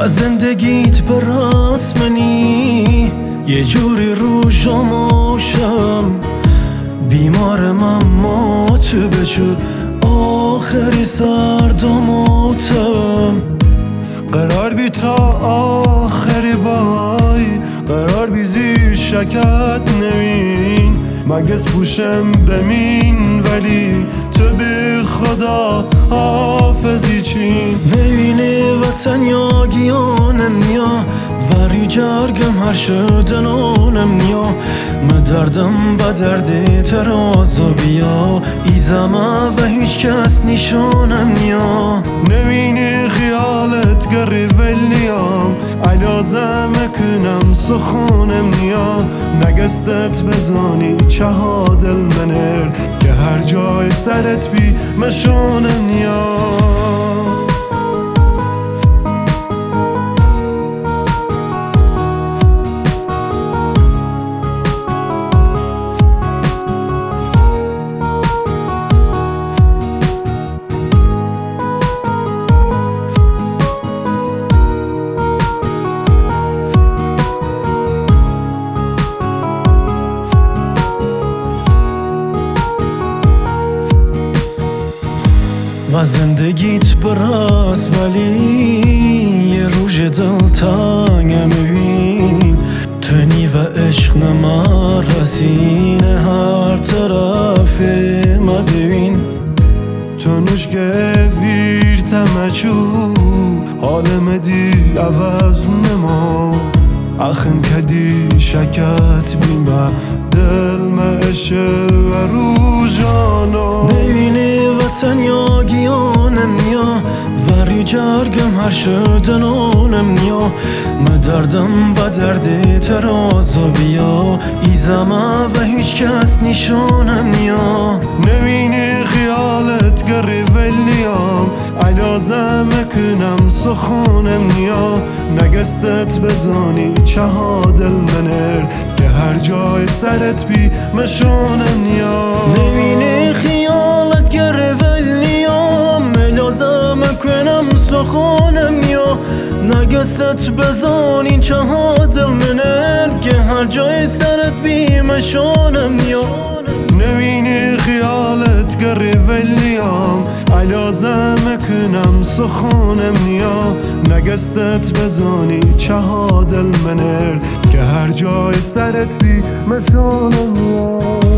و زندگیت به رسمنی یه جوری روشم بیمارم اما تو بچو آخری سردماتم قرار بی تا آخری بای قرار بی زیر شکت نمین مگس پوشم بمین ولی تو بی خدا حافظی چین نبینی وطن یا گیانم نیا وری جرگم هر شدنانم نیا من دردم و دردی ترازو بیا ایزمه و هیچ کس نشانم نیا نبینی خیالت گری ولیام علازم کنم سخونم نیا نگستت بزانی چه ها دل منر که هر جای سرت بی مشونم نیا و زندگیت براز ولی یه روژ دلتنگم ببین تنی و عشق نمارسین هر طرف ما ببین تنوشگه ویر تمچو حالم دی عوض نما اخن کدی شکت بیمه دل مشه و روزانا نبینی وطن یا گیانم نیا وری جرگم هر شدنانم نیا من دردم و دردی ترازو بیا ایزمه و هیچ کس نشانم نیا نبینی خیالت گری ولیام علازم کنم سخونم نیا نگستت بزانی چه ها دل منر که هر جای سرت بی مشونم نیا نبینی خیالت گره ولیام علازم کنم سخونم نیا نگست بزانی چه ها دل منر که هر جای سرت بی مشونم نیا نبینی خیالت گری ولیام علازم کنم سخونم نیا نگستت بزانی چه ها دل منر که هر جای سرت بی مشونم نیا